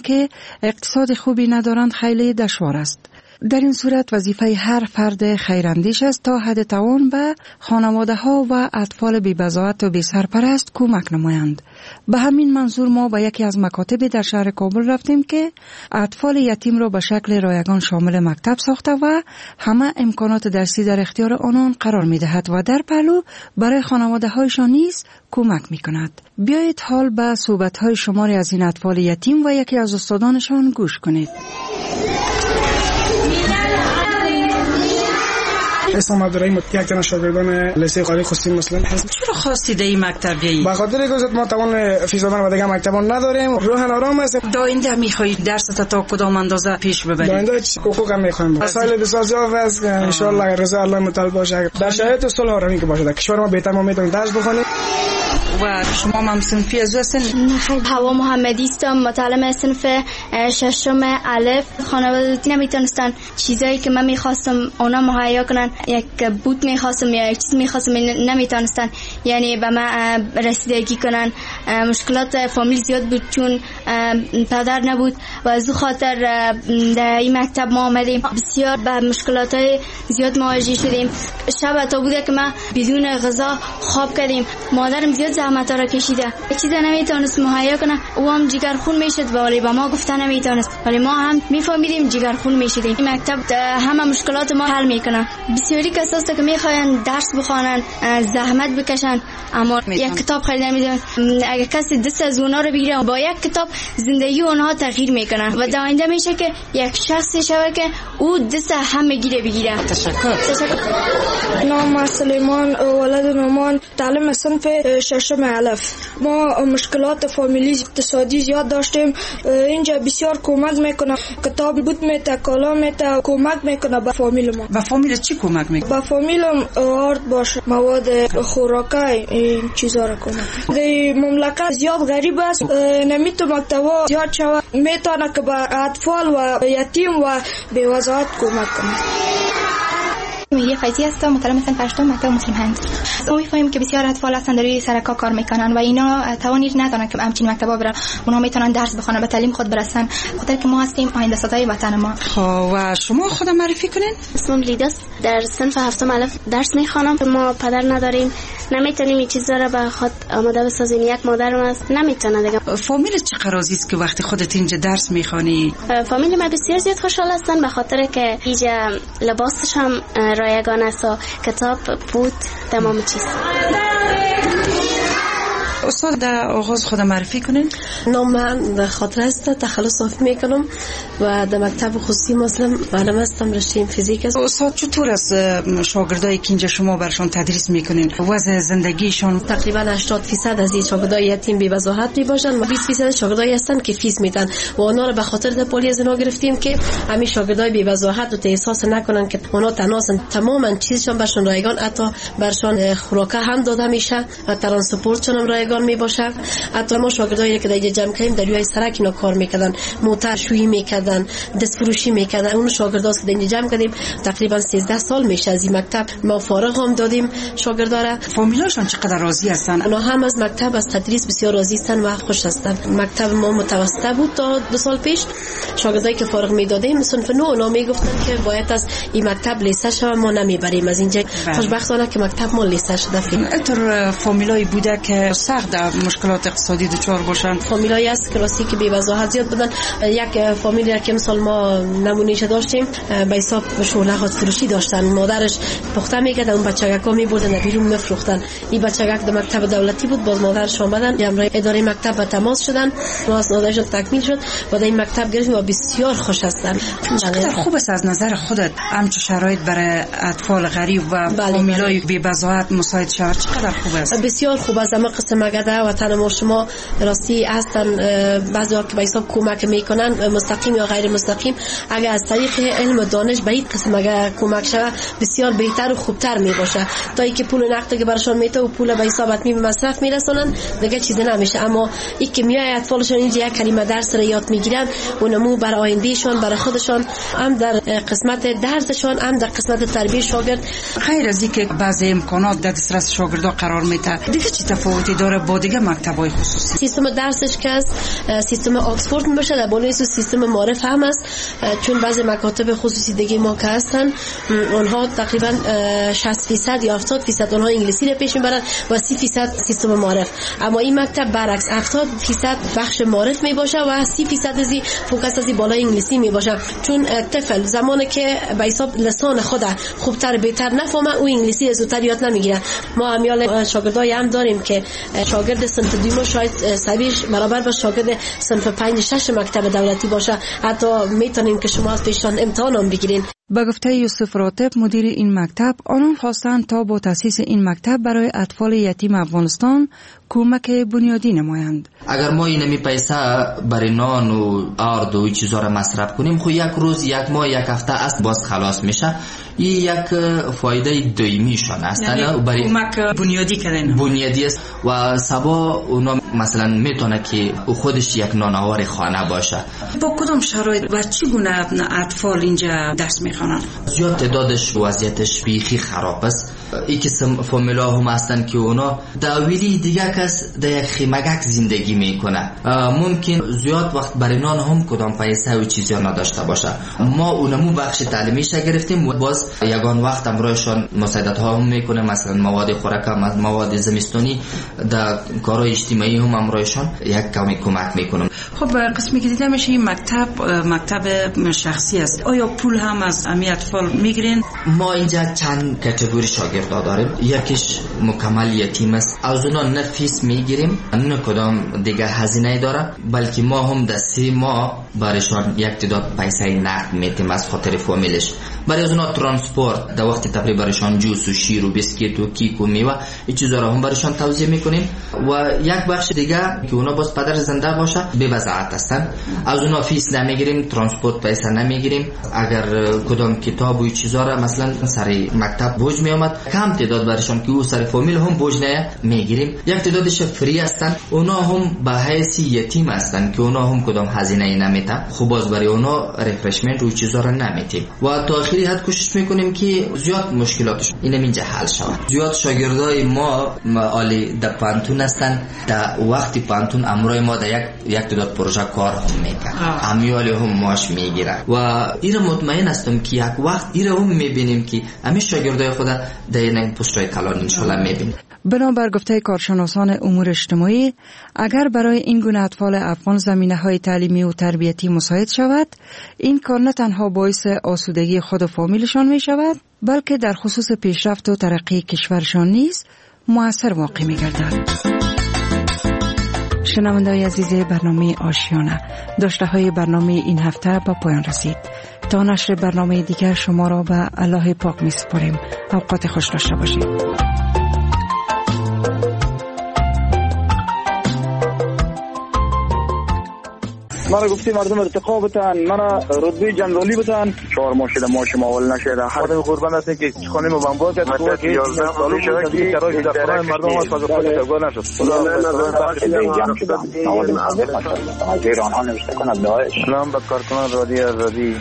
که اقتصاد خوبی ندارند خیلی دشوار است. در این صورت وظیفه هر فرد خیراندیش است تا حد توان به خانواده ها و اطفال بی‌بضاعت و بی‌سرپرست کمک نمایند. به همین منظور ما به یکی از مکاتب در شهر کابل رفتیم که اطفال یتیم را به شکل رایگان شامل مکتب ساخته و همه امکانات درسی در اختیار آنان قرار می دهد و در پهلو برای خانواده هایشان نیز کمک می کند. بیایید حال به صحبت های شماری از این اطفال یتیم و یکی از استادانشان گوش کنید. اسم عبدالرحیم، یک تن شاگردان لیسه قاری خصوصی مسلم هستم. چرا خواستید این مکتب بیایید؟ به خاطر اینکه ما توان فیس دادن و دیگه مکتبان نداریم، روحن آرام است. داینده میخواهید درست تا کدام اندازه پیش ببرید؟ داینده حقوق هم میخوایم. مسائل بسیار زیاد است ان شاء الله اگر رضا الله متعال باشه در شرایط صلح و رمی که باشه در کشور ما بهتر ما میتونیم درس بخونیم. و شما هم صنفی از هستین؟ هوا محمدی هستم، متعلم صنف ششم الف. خانواده نمیتونستن چیزایی که من میخواستم اونا مهیا کنن. یک بوت میخواستم یا یک چیز میخواستم نمیتونستن یعنی به من رسیدگی کنن. مشکلات فامیل زیاد بود چون پدر نبود و از خاطر در این مکتب ما آمدیم. بسیار به مشکلات زیاد مواجه شدیم. شب تا بوده که ما بدون غذا خواب کردیم. مادرم زیاد زحمت را کشیده، چیزی نمیتونست مهیا کنه. او هم جگرخون میشد ولی به ما گفته نمیتونست، ولی ما هم میفهمیدیم جگرخون میشدیم. این مکتب همه مشکلات ما حل میکنه. بسیاری کساست که میخواین درس بخوانن، زحمت بکشن، اما یک کتاب خریدن میدن. اگه کسی دست از اونا رو بگیره با یک کتاب زندگی اونها تغییر میکنه و در آینده میشه که یک شخصی شوه که او دست همه بگیره. تشکر. نام سلیمان، ولد نومان، تعلیم صنف ششم الف. ما مشکلات فامیلی اقتصادی زیاد داشتیم. اینجا بسیار کمک میکنه، کتاب بود میته، کالا میته، کمک میکنه به فامیل ما. به فامیل چی کمک میکنه؟ به فامیلم آرد باشه، مواد خوراکی، این چیزا را کمک. در مملکت زیاد غریب است، نمیتونه مکتبا زیاد شوه، میتونه که به اطفال و یتیم و بی‌وضاحت کمک کنه. میری فیضی هستم، متعلم صنف هشتم مکتب مسلم هند. ما میفهمیم که بسیار اطفال هستن در روی سرکا کار میکنن و اینا توانی ندارن که همچین مکتبا برن، اونها میتونن درس بخونن، به تعلیم خود برسن، خاطر که ما هستیم آینده سازای وطن ما. و شما خود معرفی کنین؟ اسمم لیداست، در صنف هفتم الف درس میخوانم. ما پدر نداریم، نمیتونیم این چیزا را به خود آماده بسازیم. یک مادرم است، نمیتونه دیگه. فامیل چقدر راضی است که وقتی خودت اینجا درس میخوانی؟ فامیل ما بسیار زیاد خوشحال هستن به خاطر که اینجا لباسش هم رایگان است و کتاب، بود، تمام چیز. استاد در آغاز خود معرفی کنین؟ نام من خاطر است، تخلص صافی میکنم و در مکتب خصوصی مسلم معلم هستم، رشته فیزیک است. استاد چطور است شاگردایی که اینجا شما برشان تدریس میکنین؟ وضع زندگیشان؟ تقریبا 80% از این شاگردای یتیم بی‌وضاحت میباشن و 20% شاگردایی هستن که فیس میدن و اونا رو به خاطر در پلی از اینا گرفتیم که همین شاگردای بی‌وضاحت رو احساس نکنن که اونا تنها هستن. تماما چیزشون برشون رایگان، حتی برشون خوراک هم داده میشه، ترانسپورتشون هم رایگان می باشه. حتی ما شاگردایی که در جمع کردیم در روی سرک اینا کار میکردن، موتر شویی میکردن، دست فروشی میکردن. اون شاگرداست که در جمع کردیم تقریبا 13 سال میشه از این مکتب ما فارغ هم دادیم شاگردارا. فامیلاشون چقدر راضی هستن؟ اونا هم از مکتب، از تدریس بسیار راضی هستن و خوش هستن. مکتب ما متوسط بود تا 2 سال پیش. شاگردایی که فارغ میدادیم صنف 9 اونا میگفتن که باید از این مکتب لیسه شوم، ما نمیبریم از اینجا. خوشبختانه که مکتب ما لیسه شده. اینطور فامیلای بوده که سخت در مشکلات اقتصادی دچار باشن. فامیلایی است کلاسی که بی‌وضاحت زیاد بودن. یک فامیلی که مثلا ما نمونهش داشتیم به حساب شغل فروشی داشتن، مادرش پخته میکرد، اون بچگکا میبردن بیرون میفروختن. این بچگک در مکتب دولتی بود، باز مادرش اومدن جمع اداره مکتب به تماس شدن، واسطه‌شون تکمیل شد و در این مکتب گرفتیم و بسیار خوش هستن. چقدر خوب است از نظر خودت همچون شرایط برای اطفال غریب و فامیلای بی‌وضاحت مساعد شود؟ چقدر خوب است؟ بسیار خوب است. اما قسم مگده وطن ما شما راستی هستن بعضیا که به حساب کمک میکنن مستقیم یا غیر مستقیم. اگر از طریق علم و دانش به این قسم اگر کمک شود بسیار بهتر و خوبتر میباشه، تا اینکه پول نقد که براشون میته و پول به حساب حتمی به مصرف میرسونن دیگه چیزی نمیشه. اما این که میای اطفالشون اینجا یک کلمه درس را یاد میگیرن، اونمو امو برای آیندهشان، برای خودشان، هم در قسمت درسشان، هم در قسمت تربیت شاگرد. غیر از اینکه بعضی امکانات در دسترس شاگردا قرار میده، دیگه چه تفاوتی داره با دیگه مکتب‌های خصوصی؟ سیستم درسش که است سیستم آکسفورد میشه، در بالای سیستم معرف هم است، چون بعضی مکاتب خصوصی دیگه ما که هستن اونها تقریبا 60% یا 70% اونها انگلیسی رو پیش میبرن و 30% سیستم معرف. اما این مکتب برعکس 70% بخش معرف می باشه و 30% از فوکس از بالای انگلیسی می باشه، چون طفل زمانی که به حساب لسان خود خوبتر بهتر نفهمه او انگلیسی زودتر یاد نمیگیره. ما امیال شاگردای هم داریم که شاگرد صنف دوم شاید سویش برابر با شاگرد صنف 5 6 مکتب دولتی باشه، حتی میتونیم که شما از پیشان امتحان هم بگیرین. به گفته یوسف راتب مدیر این مکتب، آنان خواستند تا با تاسیس این مکتب برای اطفال یتیم افغانستان کمک بنیادی نمایند. اگر ما اینمی پیسه برای نان و آرد و چیزا را مصرف کنیم، خو یک روز، یک ماه، یک هفته است باز خلاص میشه. این یک فایده دائمیشان است، برای کمک بنیادی کردن بنیادی است و سبا اونا مثلا میتونه که خودش یک نانوار خانه باشه. با کدام شرایط و چگونه اطفال اینجا درس میخوانن؟ زیاد تعدادش وضعیتش بیخی خراب است. این قسم فامیلا هم هستن که اونا داویلی دیگه کس در یک خیمگک زندگی میکنه، ممکن زیاد وقت برای نان هم کدام پیسه و چیزی نداشته باشه. ما اونمو بخش تعلیمیش گرفتیم و باز یگان وقت امرایشان مساعدت ها هم میکنه، مثلا مواد خوراک، مواد زمستانی، در کارهای اجتماعی هم امرایشان یک کمی کمک میکنم. خب قسمی که دیده میشه این مکتب شخصی است، آیا پول هم از امی اطفال میگیرین؟ ما اینجا چند کاتگوری شاگرد داریم. یکیش مکمل یتیم است، از اونا نه فیس میگیریم نه کدام دیگه هزینه داره، بلکه ما هم در 3 ماه برایشان یک تعداد پیسه نقد میتیم از خاطر فامیلش. برای از اونا ترانسپورت در وقت تفریح برایشان جوس و شیر و بیسکیت و کیک و میوه این چیزا را هم برایشان توزیع میکنیم. و یک بخش دیگه که اونا باز پدر زنده باشه به وضاحت هستن، از اونا فیس نمیگیریم، ترانسپورت پیسه نمیگیریم. اگر کدام کتاب و چیزا را مثلا سر مکتب بوج میامد، کم تعداد برایشان که او سر فامیل هم بوج نه میگیریم. یک تعدادش فری هستن، اونا هم به حیث یتیم هستن که اونا هم کدام هزینه نمیتن، خب باز برای اونا ریفرشمنت و چیزا را نمیتیم. و تا آخری حد کوشش میکنیم که زیاد مشکلاتش اینجا حل شود. زیاد شاگردای ما عالی در پانتون هستن، در وقت پانتون امروی ما در یک تعداد پروژه کار هم میکنن، امیالی هم ماش میگیرن و ایره مطمئن هستم که یک وقت ایره هم میبینیم که امی شاگردای خود در این پست‌های کلان انشالله میبینیم. بنابر گفته کارشناسان امور اجتماعی، اگر برای این گونه اطفال افغان زمینه‌های تعلیمی و تربیتی مساعد شود، این کار نه تنها باعث آسودگی خود و فامیلشان می شود، بلکه در خصوص پیشرفت و ترقی کشورشان نیز مؤثر واقع می گردد. شنونده‌های عزیز برنامه آشیانه، داشته‌های برنامه این هفته به پایان رسید. تا نشر برنامه دیگر شما را به الله پاک می سپاریم. اوقات خوش داشته باشید. مرا گفتی مردم ارتقا بتن، مرا رتبه جنرالی بتن، 4 ماه شده ما شما اول نشده. خودم قربان هستم که خانه ما بمبار کرد که 11 سال شده که کراش در خانه مردم از خود افغان نشد. خدا جمع شده. از ایران ها نوشته کنند داعش. سلام به کارکنان رادیو آزادی.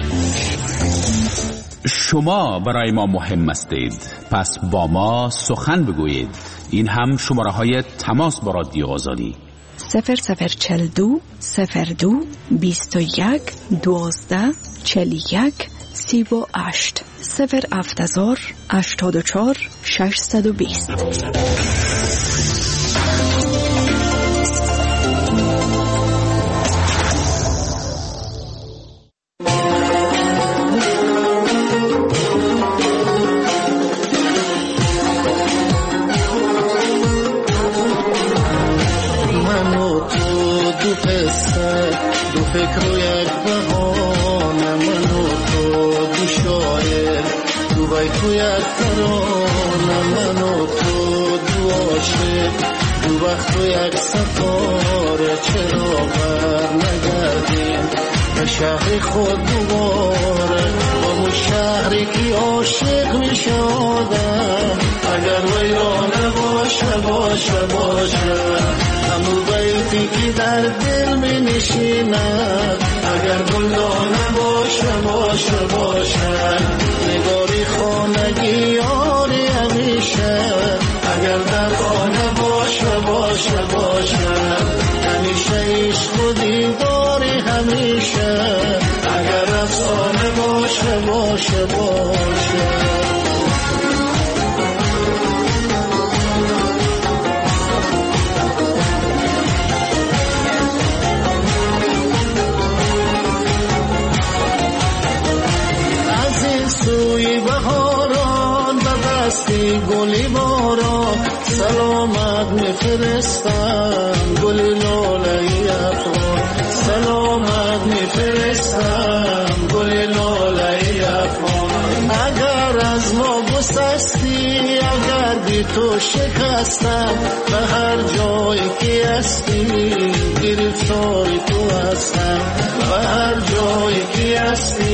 شما برای ما مهم هستید، پس با ما سخن بگویید. این هم شماره های تماس با رادیو آزادی 0042 02 21 12 41 38 070 84 620. فکر و یک بهانه، من و تو دو شاعر، دو بیت و یک ترانه، من و تو دو عاشق، دو وقت و یک ستاره. چرا بر نگردیم به شهر خود دوباره، با اون شهری که عاشق می شدم. اگر ویرانه باشه همون بیتی که در دل می نشیند. اگر باشه باشه نگاری خانگی یاری همیشه اگر در خانه باشه باشه باشه همیشه عشق و دیداری همیشه اگر افسانه باشه باشه باشه سوی بهاران به دستی گلی باران سلامت میفرستم گلی لاله افغان سلامت میفرستم گلی لاله افغان اگر از ما گسستی اگر بی تو شکستم به هر جایی که هستی گرفتار تو هستم به هر جایی که هستی